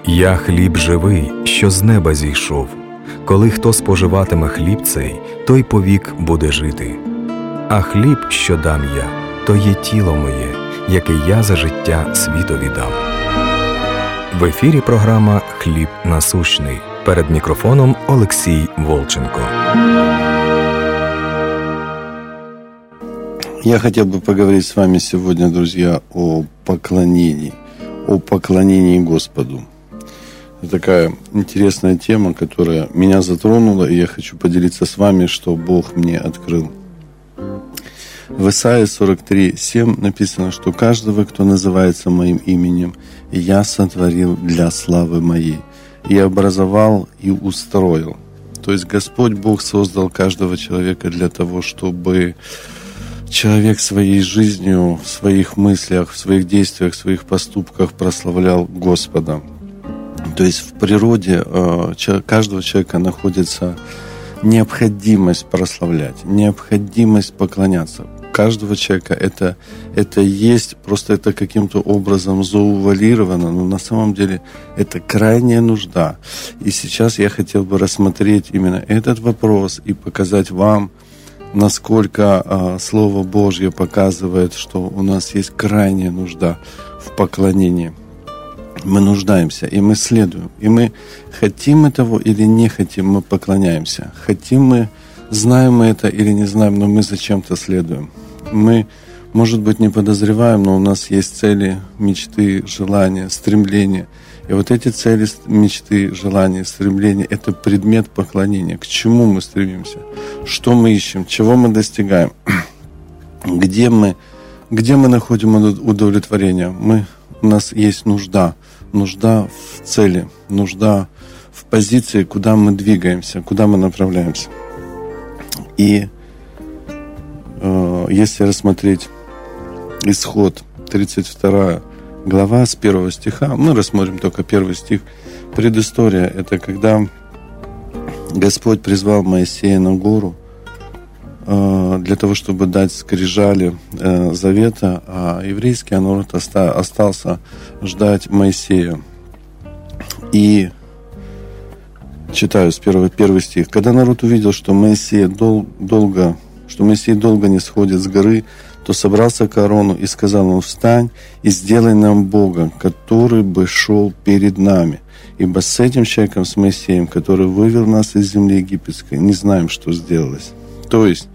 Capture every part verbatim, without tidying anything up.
Я хліб живий, що з неба зійшов. Коли хто споживатиме хліб цей, той повік буде жити. А хліб, що дам я, то є тіло моє, яке я за життя світові дам. В ефірі програма «Хліб насущний». Перед мікрофоном Олексій Волченко. Я хотел бы поговорить с вами сегодня, друзья, о поклонении, о поклонении Господу. Это такая интересная тема, которая меня затронула, и я хочу поделиться с вами, что Бог мне открыл. В Исаии сорок три семь написано, что каждого, кто называется моим именем, я сотворил для славы моей, и образовал, и устроил. То есть Господь Бог создал каждого человека для того, чтобы человек своей жизнью, в своих мыслях, в своих действиях, в своих поступках прославлял Господа. То есть в природе каждого человека находится необходимость прославлять, необходимость поклоняться. У каждого человека это, это есть, просто это каким-то образом заувалировано, но на самом деле это крайняя нужда. И сейчас я хотел бы рассмотреть именно этот вопрос и показать вам, насколько а, Слово Божье показывает, что у нас есть крайняя нужда в поклонении. Мы нуждаемся, и мы следуем. И мы хотим этого или не хотим, мы поклоняемся. Хотим мы, знаем мы это или не знаем, но мы зачем-то следуем. Мы, может быть, не подозреваем, но у нас есть цели, мечты, желания, стремления. И вот эти цели, мечты, желания, стремления – это предмет поклонения. К чему мы стремимся? Что мы ищем? Чего мы достигаем? Где мы, где мы находим удовлетворение? Мы, у нас есть нужда. Нужда в цели. Нужда в позиции, куда мы двигаемся, куда мы направляемся. И э, если рассмотреть Исход, тридцать вторая глава с первого стиха, мы рассмотрим только первый стих. Предыстория – это когда Господь призвал Моисея на гору э, для того, чтобы дать скрижали э, завета, а еврейский народ оста- остался ждать Моисея. И читаю с первого, первый стих. Когда народ увидел, что Моисей дол- долго, что Моисей долго не сходит с горы, то собрался к Аарону и сказал ему: «Встань и сделай нам Бога, который бы шел перед нами. Ибо с этим человеком, с Моисеем, который вывел нас из земли египетской, не знаем, что сделалось». То есть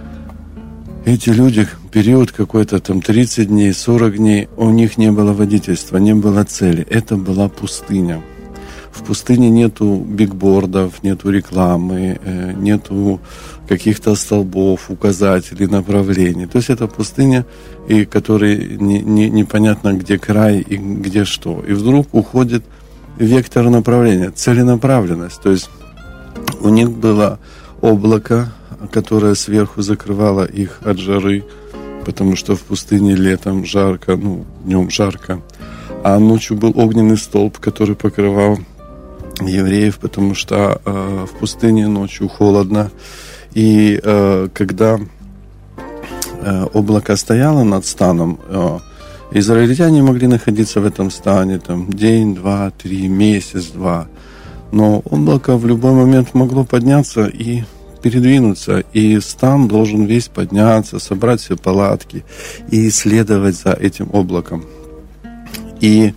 эти люди, период какой-то там тридцать дней, сорок дней, у них не было водительства, не было цели. Это была пустыня. В пустыне нету бигбордов, нету рекламы, нету каких-то столбов, указателей, направлений. То есть это пустыня, и которой не, не, непонятно, где край и где что. И вдруг уходит вектор направления, целенаправленность. То есть у них было облако, которое сверху закрывало их от жары, потому что в пустыне летом жарко, ну, днем жарко. А ночью был огненный столб, который покрывал евреев, потому что э, в пустыне ночью холодно. И э, когда э, облако стояло над станом, э, израильтяне могли находиться в этом стане там, день, два, три, месяц, два. Но облако в любой момент могло подняться и передвинуться. И стан должен весь подняться, собрать все палатки и следовать за этим облаком. И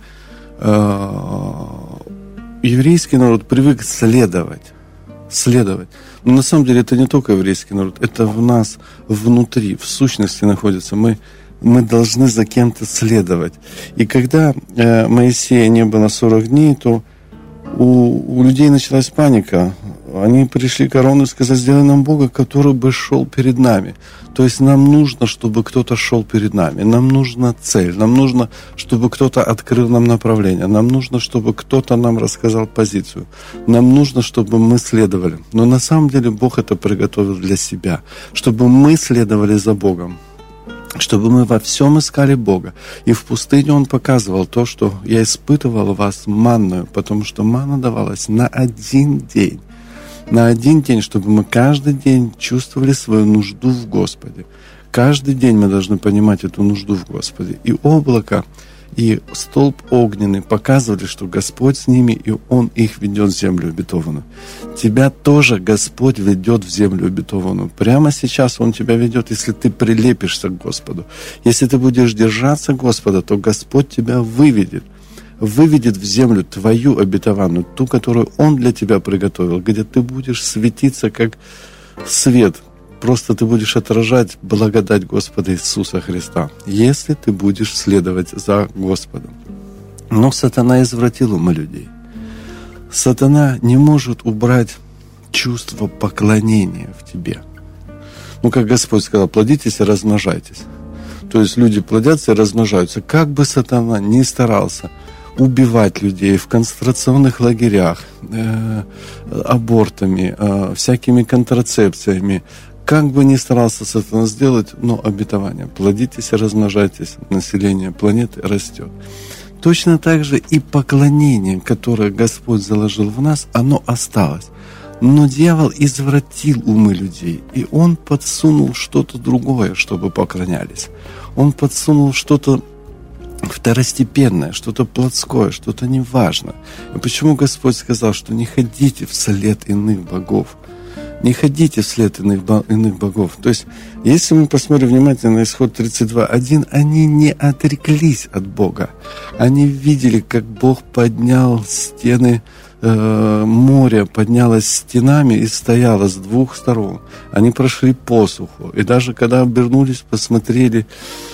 э, еврейский народ привык следовать. Следовать. Но на самом деле это не только еврейский народ, это в нас внутри, в сущности находится. Мы, мы должны за кем-то следовать. И когда э, Моисея не было сорок дней, то у, у людей началась паника. Они пришли к Аарону и сказали: «Сделай нам Бога, который бы шел перед нами». То есть нам нужно, чтобы кто-то шел перед нами. Нам нужна цель. Нам нужно, чтобы кто-то открыл нам направление. Нам нужно, чтобы кто-то нам рассказал позицию. Нам нужно, чтобы мы следовали. Но на самом деле Бог это приготовил для себя. Чтобы мы следовали за Богом. Чтобы мы во всем искали Бога. И в пустыне Он показывал то, что я испытывал вас манною, потому что манна давалась на один день. На один день, чтобы мы каждый день чувствовали свою нужду в Господе. Каждый день мы должны понимать эту нужду в Господе. И облако и столб огненный показывали, что Господь с ними, и Он их ведет в землю обетованную. Тебя тоже Господь ведет в землю обетованную. Прямо сейчас Он тебя ведет, если ты прилепишься к Господу. Если ты будешь держаться Господа, то Господь тебя выведет. Выведет в землю твою обетованную, ту, которую Он для тебя приготовил, где ты будешь светиться, как свет. Просто ты будешь отражать благодать Господа Иисуса Христа, если ты будешь следовать за Господом. Но сатана извратил умы людей. Сатана не может убрать чувство поклонения в тебе. Ну, как Господь сказал, плодитесь и размножайтесь. То есть люди плодятся и размножаются. Как бы сатана ни старался убивать людей в концентрационных лагерях, э, абортами, э, всякими контрацепциями, как бы ни старался сатана сделать, но обетование. Плодитесь и размножайтесь, население планеты растет. Точно так же и поклонение, которое Господь заложил в нас, оно осталось. Но дьявол извратил умы людей, и он подсунул что-то другое, чтобы поклонялись. Он подсунул что-то второстепенное, что-то плотское, что-то неважное. И почему Господь сказал, что не ходите вслед иных богов? Не ходите вслед иных, иных богов. То есть, если мы посмотрим внимательно на Исход тридцать два один, они не отреклись от Бога. Они видели, как Бог поднял стены э, моря, поднялось стенами и стояло с двух сторон. Они прошли посуху. И даже когда обернулись, посмотрели,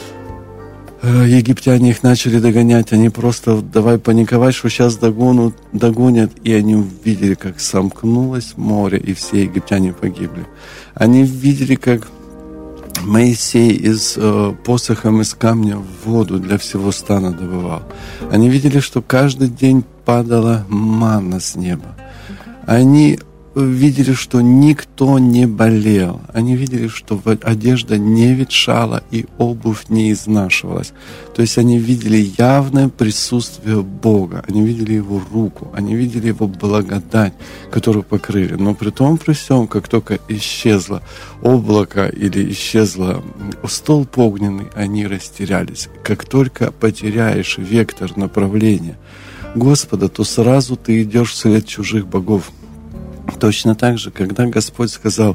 египтяне их начали догонять, они просто давай паниковать, что сейчас догонут, догонят, и они увидели, как сомкнулось море, и все египтяне погибли. Они видели, как Моисей из э, посохом из камня воду для всего стана добывал. Они видели, что каждый день падала манна с неба. Они видели, что никто не болел. Они видели, что одежда не ветшала и обувь не изнашивалась. То есть они видели явное присутствие Бога. Они видели Его руку. Они видели Его благодать, которую покрыли. Но при том, при всем, как только исчезло облако или исчезло столб огненный, они растерялись. Как только потеряешь вектор направления Господа, то сразу ты идешь вслед чужих богов. Точно так же, когда Господь сказал,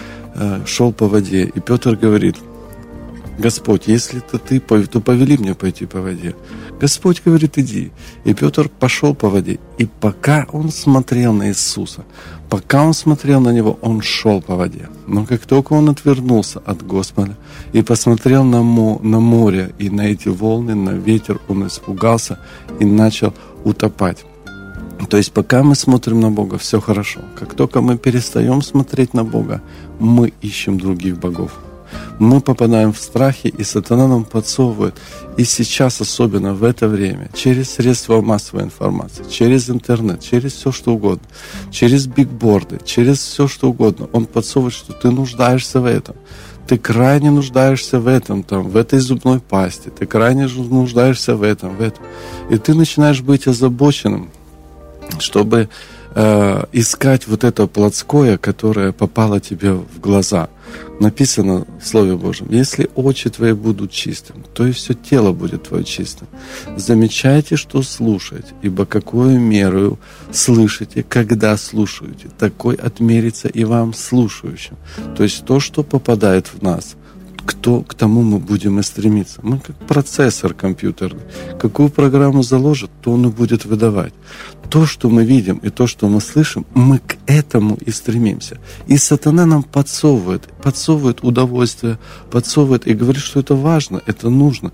шел по воде, и Петр говорит: Господь, если это ты, то повели мне пойти по воде. Господь говорит: иди. И Петр пошел по воде. И пока он смотрел на Иисуса, пока он смотрел на Него, он шел по воде. Но как только он отвернулся от Господа и посмотрел на, мо, на море и на эти волны, на ветер, он испугался и начал утопать. То есть пока мы смотрим на Бога, все хорошо. Как только мы перестаем смотреть на Бога, мы ищем других богов. Мы попадаем в страхи, и сатана нам подсовывает. И сейчас, особенно в это время, через средства массовой информации, через интернет, через все что угодно, через бигборды, через все что угодно, он подсовывает, что ты нуждаешься в этом. Ты крайне нуждаешься в этом, там, в этой зубной пасте, ты крайне нуждаешься в этом, в этом. И ты начинаешь быть озабоченным, чтобы э, искать вот это плотское, которое попало тебе в глаза. Написано в Слове Божьем: если очи твои будут чистым, то и все тело будет твое чистым. Замечайте, что слушаете, ибо какую меру слышите, когда слушаете, такой отмерится и вам слушающим. То есть то, что попадает в нас, кто, к тому мы будем и стремиться. Мы как процессор компьютерный. Какую программу заложит, то он и будет выдавать. То, что мы видим и то, что мы слышим, мы к этому и стремимся. И сатана нам подсовывает, подсовывает удовольствие, подсовывает и говорит, что это важно, это нужно.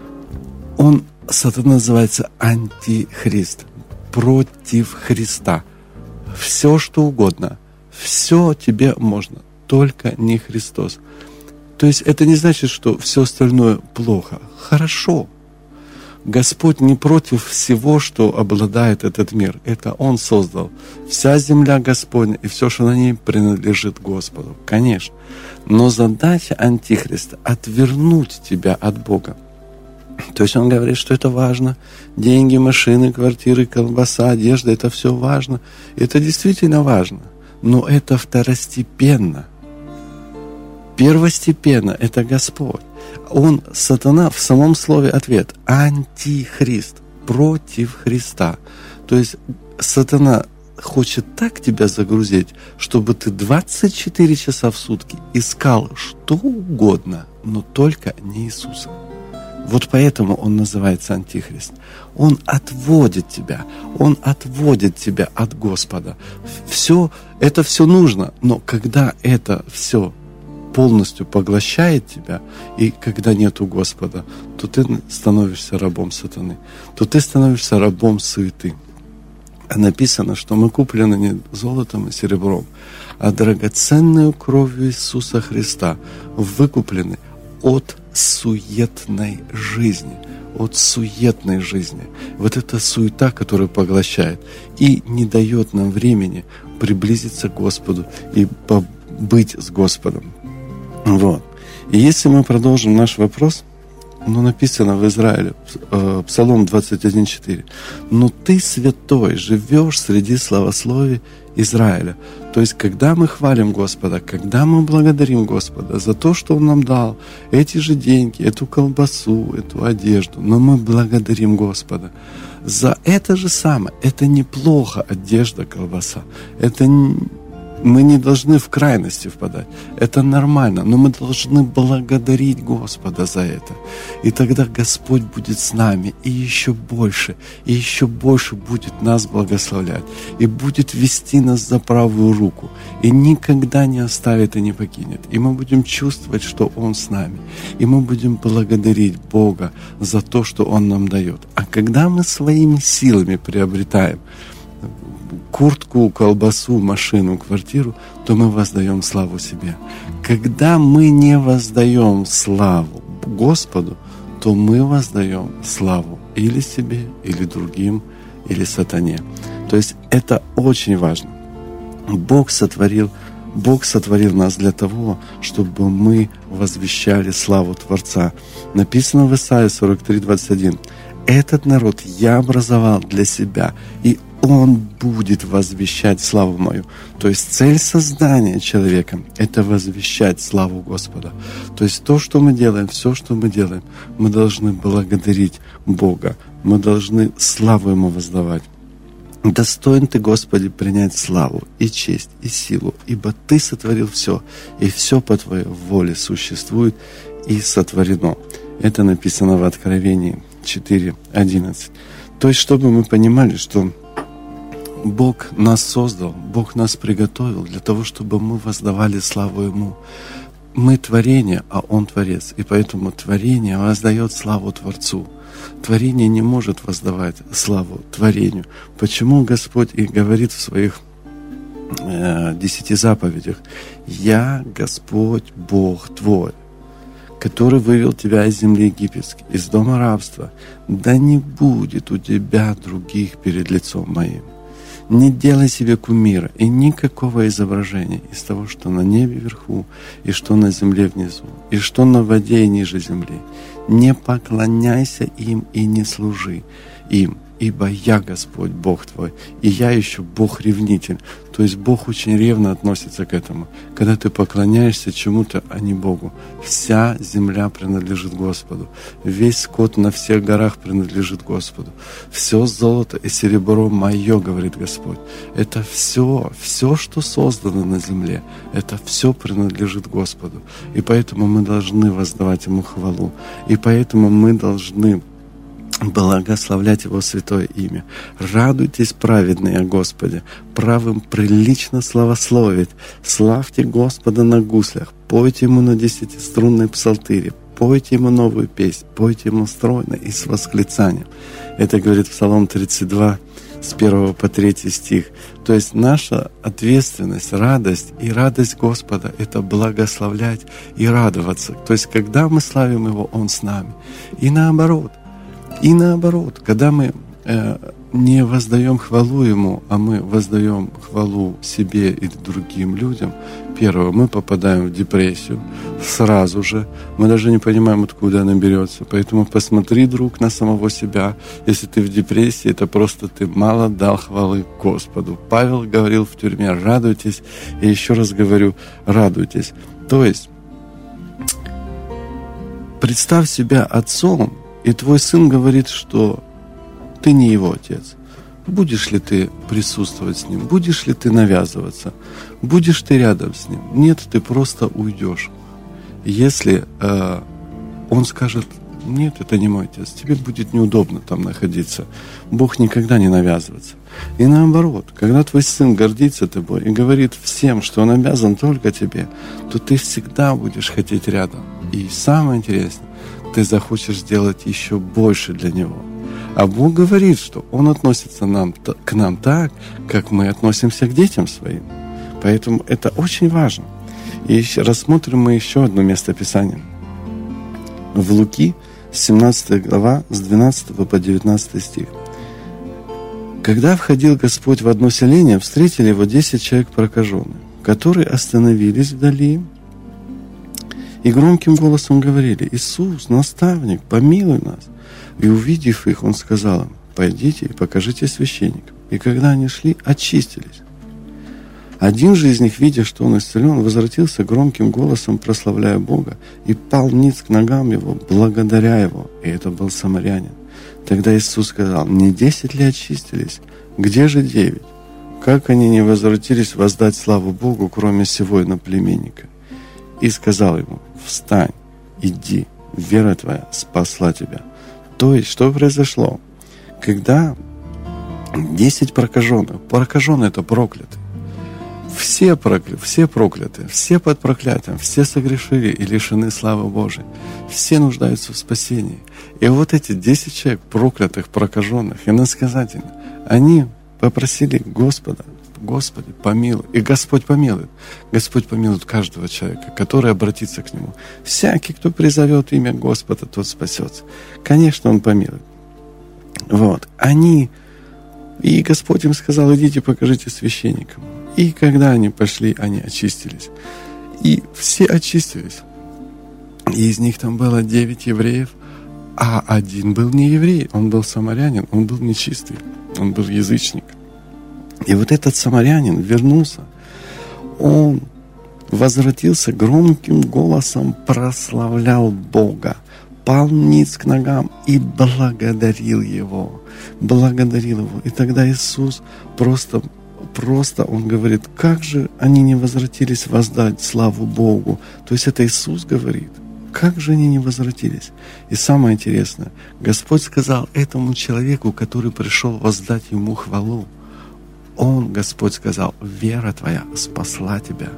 Он, сатана, называется антихрист, против Христа. Все, что угодно, все тебе можно, только не Христос. То есть это не значит, что все остальное плохо. Хорошо. Господь не против всего, что обладает этот мир. Это Он создал. Вся земля Господня и все, что на ней, принадлежит Господу. Конечно. Но задача Антихриста — отвернуть тебя от Бога. То есть он говорит, что это важно. Деньги, машины, квартиры, колбаса, одежда — это все важно. Это действительно важно. Но это второстепенно. Первостепенно — это Господь. Он, сатана, в самом слове ответ. Антихрист. Против Христа. То есть сатана хочет так тебя загрузить, чтобы ты двадцать четыре часа в сутки искал что угодно, но только не Иисуса. Вот поэтому он называется Антихрист. Он отводит тебя, он отводит тебя от Господа. Все, это все нужно, но когда это все полностью поглощает тебя, и когда нету Господа, то ты становишься рабом сатаны, то ты становишься рабом суеты. А написано, что мы куплены не золотом и серебром, а драгоценную кровью Иисуса Христа выкуплены от суетной жизни, от суетной жизни. Вот эта суета, которая поглощает и не дает нам времени приблизиться к Господу и побыть с Господом. Вот. И если мы продолжим наш вопрос, ну, написано в Израиле, Псалом двадцать один четыре. «Но ты, святой, живешь среди славословий Израиля». То есть, когда мы хвалим Господа, когда мы благодарим Господа за то, что Он нам дал, эти же деньги, эту колбасу, эту одежду, но мы благодарим Господа за это же самое. Это неплохо, одежда, колбаса. Это не... Мы не должны в крайности впадать. Это нормально, но мы должны благодарить Господа за это. И тогда Господь будет с нами и еще больше, и еще больше будет нас благословлять. И будет вести нас за правую руку. И никогда не оставит и не покинет. И мы будем чувствовать, что Он с нами. И мы будем благодарить Бога за то, что Он нам дает. А когда мы своими силами приобретаем куртку, колбасу, машину, квартиру, то мы воздаем славу себе. Когда мы не воздаем славу Господу, то мы воздаем славу или себе, или другим, или сатане. То есть это очень важно. Бог сотворил, Бог сотворил нас для того, чтобы мы возвещали славу Творца. Написано в Исаии сорок три двадцать один. «Этот народ я образовал для себя, и Он будет возвещать славу мою». То есть цель создания человека – это возвещать славу Господа. То есть то, что мы делаем, все, что мы делаем, мы должны благодарить Бога. Мы должны славу Ему воздавать. «Достоин Ты, Господи, принять славу и честь и силу, ибо Ты сотворил все, и все по Твоей воле существует и сотворено». Это написано в Откровении четыре одиннадцать. То есть, чтобы мы понимали, что Бог нас создал, Бог нас приготовил для того, чтобы мы воздавали славу Ему. Мы творение, а Он Творец, и поэтому творение воздает славу Творцу. Творение не может воздавать славу творению. Почему Господь и говорит в своих э, десяти заповедях: «Я Господь Бог твой, который вывел тебя из земли египетской, из дома рабства, да не будет у тебя других перед лицом моим. Не делай себе кумира и никакого изображения из того, что на небе вверху, и что на земле внизу, и что на воде и ниже земли. Не поклоняйся им и не служи им, ибо я Господь Бог твой, и я еще Бог-ревнитель». То есть Бог очень ревно относится к этому. Когда ты поклоняешься чему-то, а не Богу. Вся земля принадлежит Господу. Весь скот на всех горах принадлежит Господу. Все золото и серебро мое, говорит Господь. Это все, все, что создано на земле, это все принадлежит Господу. И поэтому мы должны воздавать Ему хвалу. И поэтому мы должны благословлять Его святое имя. «Радуйтесь, праведные, о Господе, правым прилично славословить. Славьте Господа на гуслях, пойте Ему на десятиструнной псалтыре, пойте Ему новую песнь, пойте Ему стройно и с восклицанием». Это говорит Псалом тридцать два, с первого по третий стих. То есть наша ответственность, радость и радость Господа – это благословлять и радоваться. То есть когда мы славим Его, Он с нами. И наоборот. И наоборот, когда мы э, не воздаем хвалу Ему, а мы воздаем хвалу себе и другим людям, первое, мы попадаем в депрессию сразу же. Мы даже не понимаем, откуда она берется. Поэтому посмотри, друг, на самого себя. Если ты в депрессии, это просто ты мало дал хвалы Господу. Павел говорил в тюрьме: радуйтесь. И еще раз говорю, радуйтесь. То есть представь себя отцом, и твой сын говорит, что ты не его отец. Будешь ли ты присутствовать с ним? Будешь ли ты навязываться? Будешь ты рядом с ним? Нет, ты просто уйдешь. Если э, он скажет: нет, это не мой отец, тебе будет неудобно там находиться. Бог никогда не навязывается. И наоборот, когда твой сын гордится тобой и говорит всем, что он обязан только тебе, то ты всегда будешь хотеть рядом. И самое интересное, ты захочешь сделать еще больше для него. А Бог говорит, что Он относится нам, к нам так, как мы относимся к детям своим. Поэтому это очень важно. И еще рассмотрим мы еще одно местописание. В Луки, семнадцатая глава, с двенадцатого по девятнадцатый стих. «Когда входил Господь в одно селение, встретили его десять человек прокаженных, которые остановились вдали и громким голосом говорили: Иисус, наставник, помилуй нас. И увидев их, он сказал им: пойдите и покажите священникам. И когда они шли, очистились. Один же из них, видя, что он исцелен, возвратился громким голосом, прославляя Бога, и пал ниц к ногам его, благодаря его. И это был самарянин. Тогда Иисус сказал: не десять ли очистились? Где же девять? Как они не возвратились воздать славу Богу, кроме сего иноплеменника? И сказал ему: встань, иди, вера твоя спасла тебя. То есть, что произошло? Когда десять прокаженных, прокаженные — это прокляты, все прокляты, все прокляты, все под проклятием, все согрешили и лишены славы Божией, все нуждаются в спасении. И вот эти десять человек проклятых, прокаженных, иносказательно, они попросили Господа: Господи, помилуй. И Господь помилует. Господь помилует каждого человека, который обратится к Нему. Всякий, кто призовет имя Господа, тот спасется. Конечно, Он помилует. Вот. Они... И Господь им сказал: идите, покажите священникам. И когда они пошли, они очистились. И все очистились. И из них там было девять евреев, а один был не еврей. Он был самарянин, он был нечистый, он был язычник. И вот этот самарянин вернулся, он возвратился громким голосом, прославлял Бога, пал ниц к ногам и благодарил Его, благодарил Его. И тогда Иисус просто, просто, Он говорит: как же они не возвратились воздать славу Богу? То есть это Иисус говорит. Как же они не возвратились? И самое интересное, Господь сказал этому человеку, который пришел воздать Ему хвалу, Он, Господь, сказал: вера твоя спасла тебя.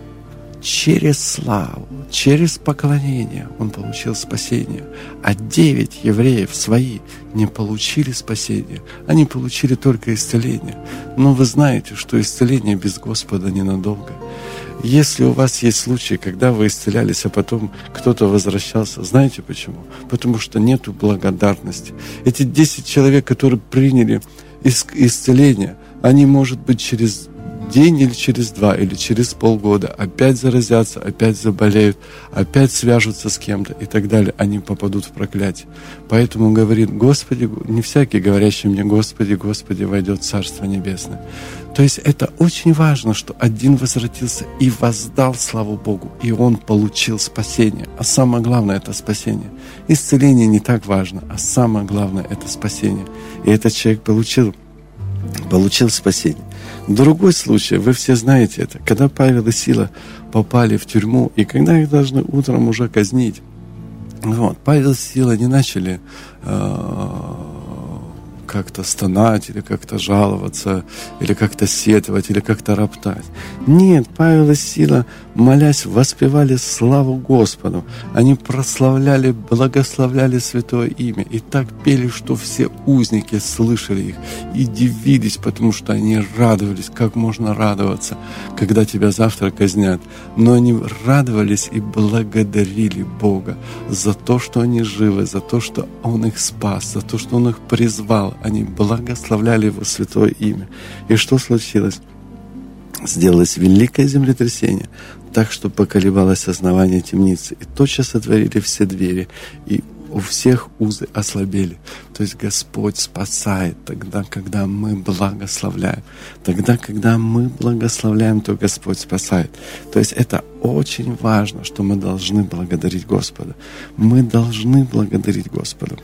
Через славу, через поклонение он получил спасение. А девять евреев свои не получили спасения. Они получили только исцеление. Но вы знаете, что исцеление без Господа ненадолго. Если у вас есть случаи, когда вы исцелялись, а потом кто-то возвращался, знаете почему? Потому что нету благодарности. Эти десять человек, которые приняли исцеление, они, может быть, через день или через два, или через полгода опять заразятся, опять заболеют, опять свяжутся с кем-то и так далее. Они попадут в проклятие. Поэтому он говорит: Господи, не всякий, говорящий мне: Господи, Господи, войдет в Царство Небесное. То есть это очень важно, что один возвратился и воздал славу Богу, и он получил спасение. А самое главное — это спасение. Исцеление не так важно, а самое главное — это спасение. И этот человек получил получил спасение. Другой случай, вы все знаете это, когда Павел и Сила попали в тюрьму, и когда их должны утром уже казнить, вот, Павел и Сила не начали э, как-то стонать, или как-то жаловаться, или как-то сетовать, или как-то роптать. Нет, Павел и Сила, молясь, воспевали славу Господу. Они прославляли, благословляли Святое Имя. И так пели, что все узники слышали их и дивились, потому что они радовались. Как можно радоваться, когда тебя завтра казнят? Но они радовались и благодарили Бога за то, что они живы, за то, что Он их спас, за то, что Он их призвал. Они благословляли Его Святое Имя. И что случилось? Сделалось великое землетрясение, так что поколебалось основание темницы, и тотчас отворили все двери, и у всех узы ослабели. То есть Господь спасает тогда, когда мы благословляем. Тогда, когда мы благословляем, то Господь спасает. То есть это очень важно, что мы должны благодарить Господа. Мы должны благодарить Господа.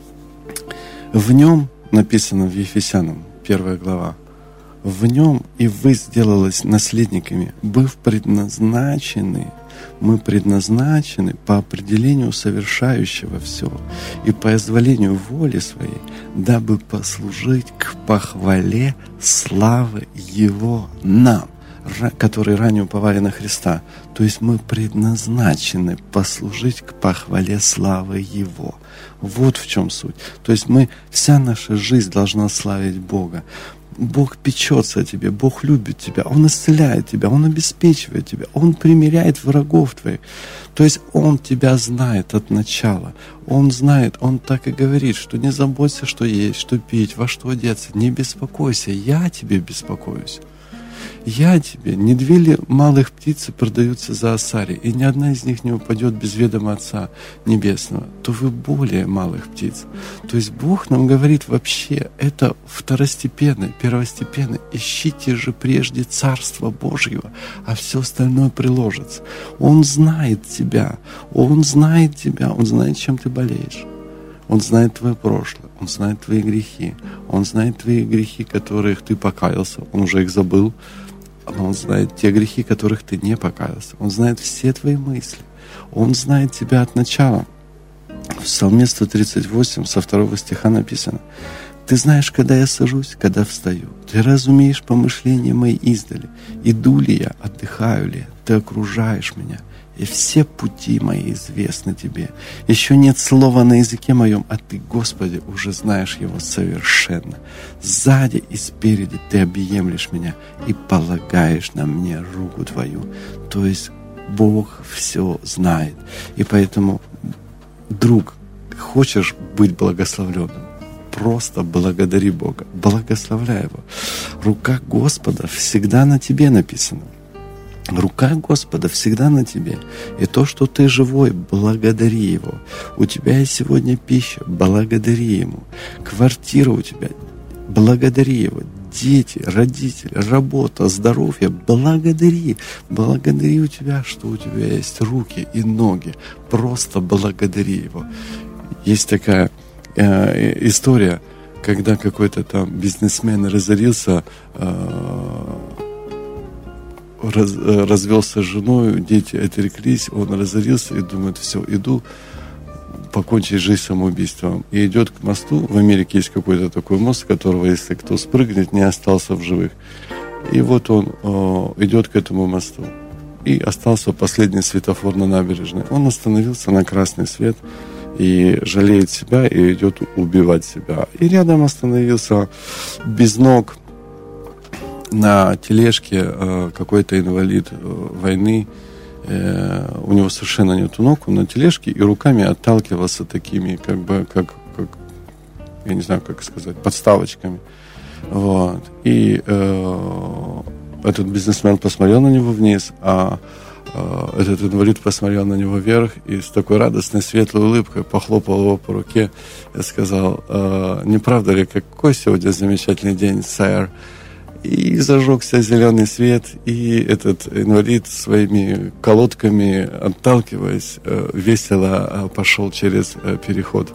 В Нем написано в Ефесянам, первая глава, в Нем и вы сделались наследниками, быв предназначены. Мы предназначены по определению совершающего все и по изволению воли своей, дабы послужить к похвале славы Его нам, которые ранее уповали на Христа. То есть мы предназначены послужить к похвале славы Его. Вот в чем суть. То есть мы, вся наша жизнь должна славить Бога. Бог печется о тебе, Бог любит тебя, Он исцеляет тебя, Он обеспечивает тебя, Он примиряет врагов твоих. То есть Он тебя знает от начала. Он знает, Он так и говорит, что не заботься, что есть, что пить, во что одеться, не беспокойся, я тебе беспокоюсь. Я тебе, не две ли малых птицы продаются за осари, и ни одна из них не упадет без ведома Отца Небесного, то вы более малых птиц. То есть Бог нам говорит вообще, это второстепенно, первостепенно. Ищите же прежде Царство Божьего, а все остальное приложится. Он знает тебя, Он знает тебя, Он знает, чем ты болеешь. Он знает твое прошлое, Он знает твои грехи, Он знает твои грехи, которых ты покаялся, Он уже их забыл. Но Он знает те грехи, которых ты не покаялся. Он знает все твои мысли. Он знает тебя от начала. В Псалме сто тридцать восемь со второго стиха написано: «Ты знаешь, когда я сажусь, когда встаю. Ты разумеешь помышления мои издали. Иду ли я, отдыхаю ли я, ты окружаешь меня. И все пути мои известны тебе. Еще нет слова на языке моем, а ты, Господи, уже знаешь его совершенно. Сзади и спереди ты объемлешь меня и полагаешь на мне руку твою». То есть Бог все знает. И поэтому, друг, хочешь быть благословленным? Просто благодари Бога, благословляй Его. Рука Господа всегда на тебе написана. Рука Господа всегда на тебе. И то, что ты живой, благодари Его. У тебя есть сегодня пища, благодари Ему. Квартира у тебя, благодари Его. Дети, родители, работа, здоровье, благодари. Благодари у тебя, что у тебя есть руки и ноги. Просто благодари Его. Есть такая э, история, когда какой-то там бизнесмен разорился, э, Раз, развелся с женой, дети отреклись, он разорился и думает: все, иду покончить жизнь самоубийством. И идет к мосту. В Америке есть какой-то такой мост, с которого, если кто спрыгнет, не остался в живых. И вот он э, идет к этому мосту. И остался последний светофор на набережной. Он остановился на красный свет и жалеет себя, и идет убивать себя. И рядом остановился без ног, на тележке э, какой-то инвалид э, войны, э, у него совершенно нету ног, он на тележке и руками отталкивался такими, как бы, как, как я не знаю, как сказать, подставочками. Вот. И э, этот бизнесмен посмотрел на него вниз, а э, этот инвалид посмотрел на него вверх и с такой радостной, светлой улыбкой похлопал его по руке и сказал: э, «Не правда ли, какой сегодня замечательный день, сэр?» И зажегся зеленый свет, и этот инвалид своими колодками, отталкиваясь, весело пошел через переход.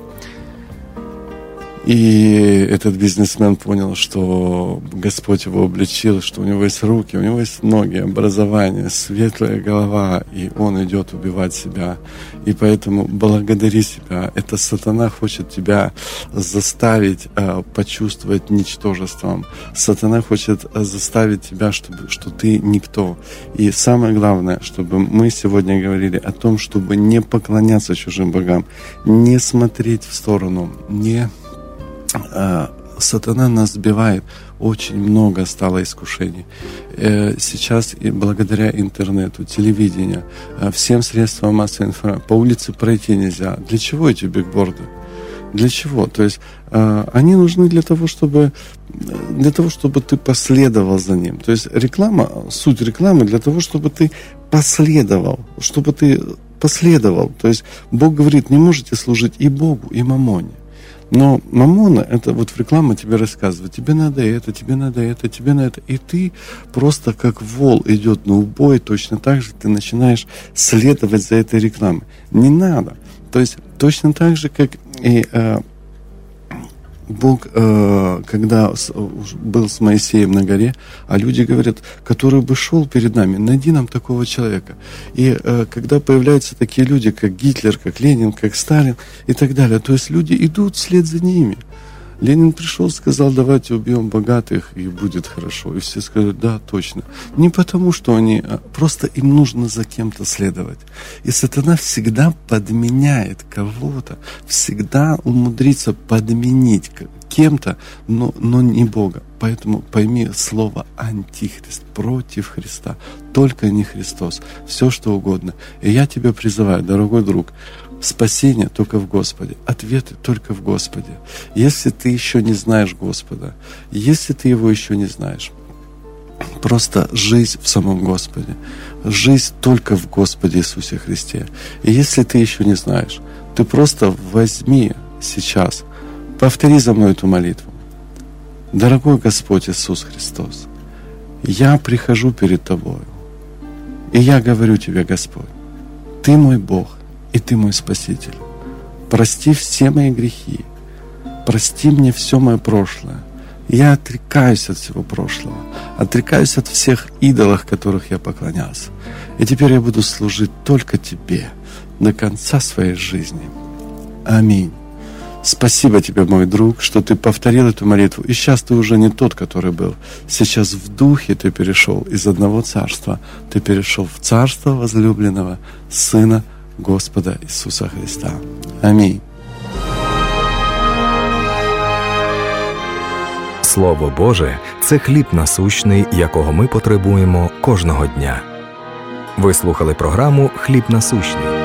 И этот бизнесмен понял, что Господь его обличил, что у него есть руки, у него есть ноги, образование, светлая голова, и он идет убивать себя. И поэтому благодари себя. Это сатана хочет тебя заставить э, почувствовать ничтожеством. Сатана хочет заставить тебя, чтобы, что ты никто. И самое главное, чтобы мы сегодня говорили о том, чтобы не поклоняться чужим богам, не смотреть в сторону, не... Сатана нас сбивает. Очень много стало искушений. Сейчас и благодаря интернету, телевидению, всем средствам массовой информации, по улице пройти нельзя. Для чего эти бигборды? Для чего? То есть они нужны для того, чтобы для того, чтобы ты последовал за ним. То есть реклама, суть рекламы для того, чтобы ты последовал, чтобы ты последовал. То есть Бог говорит, не можете служить и Богу, и мамоне. Но мамона, это вот в рекламе тебе рассказывает, тебе надо это, тебе надо это, тебе надо это. И ты просто как вол идет на убой, точно так же ты начинаешь следовать за этой рекламой. Не надо. То есть точно так же, как и э, Бог, э, когда с, был с Моисеем на горе, а люди говорят, который бы шел перед нами, найди нам такого человека. И э, когда появляются такие люди, как Гитлер, как Ленин, как Сталин и так далее, то есть люди идут вслед за ними. Ленин пришел, сказал, давайте убьем богатых, и будет хорошо. И все сказали, да, точно. Не потому, что они... Просто им нужно за кем-то следовать. И сатана всегда подменяет кого-то, всегда умудрится подменить кем-то, но, но не Бога. Поэтому пойми слово «антихрист», против Христа. Только не Христос. Все, что угодно. И я тебя призываю, дорогой друг, спасение только в Господе, ответы только в Господе. Если ты еще не знаешь Господа, если ты Его еще не знаешь, просто жизнь в самом Господе, жизнь только в Господе Иисусе Христе. И если ты еще не знаешь, ты просто возьми сейчас, повтори за мной эту молитву. Дорогой Господь Иисус Христос, я прихожу перед Тобою, и я говорю Тебе, Господь, Ты мой Бог, и Ты мой Спаситель. Прости все мои грехи. Прости мне все мое прошлое. Я отрекаюсь от всего прошлого. Отрекаюсь от всех идолов, которых я поклонялся. И теперь я буду служить только Тебе до конца своей жизни. Аминь. Спасибо Тебе, мой друг, что Ты повторил эту молитву. И сейчас Ты уже не тот, который был. Сейчас в духе Ты перешел из одного царства. Ты перешел в царство возлюбленного Сына Господа Ісуса Христа. Амінь. Слово Боже – це хліб насущний, якого ми потребуємо кожного дня. Ви слухали програму «Хліб насущний».